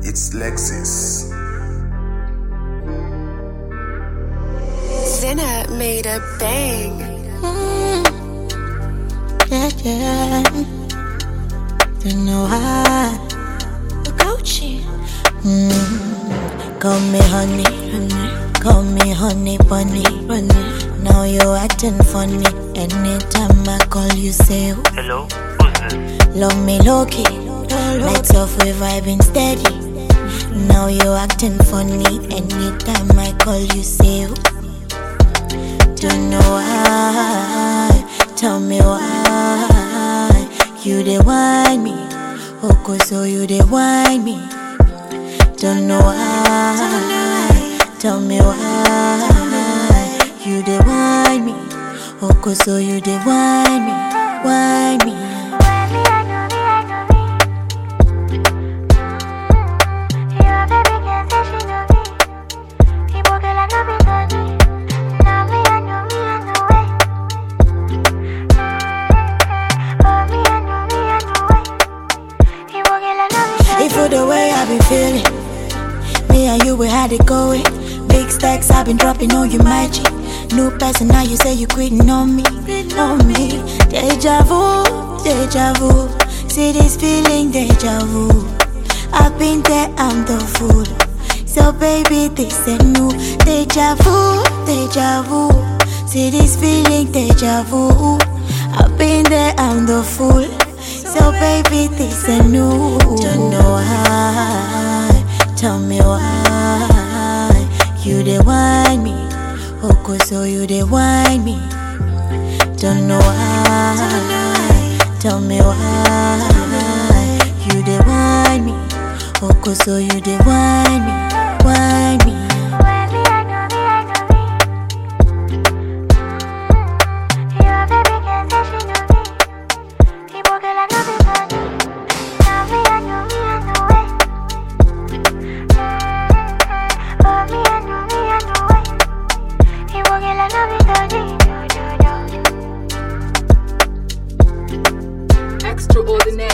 It's Lexus. Zinna made a bang. Yeah. Don't know why. Gucci. Call me honey, call me honey bunny. Now you acting funny. Anytime I call you say Hello, who's this? love me low key. Lights off, we vibing steady. Now you acting funny. Anytime I call you say don't know why. Tell me why. You dey whine me. Oh, so you dey whine me. Don't know why. Tell me why. You dey whine me. Oh, so you dey whine me. Whine me. If for the way I be feeling, me and you we had it going. Big stacks I've been dropping on you, my G. New person now you say you quitting on me, on me. Deja vu, deja vu. See this feeling, deja vu. I've been there, I'm the fool. So baby, this ain't new. Deja vu, deja vu. See this feeling, deja vu. I've been there, I'm the fool. So baby, this ain't new. Don't know why. Tell me why. You dey whine me. Oh, so you dey whine me. Don't know why. Tell me why. You dey whine me. Oh, so you dey whine me. Whine me. Extraordinaire.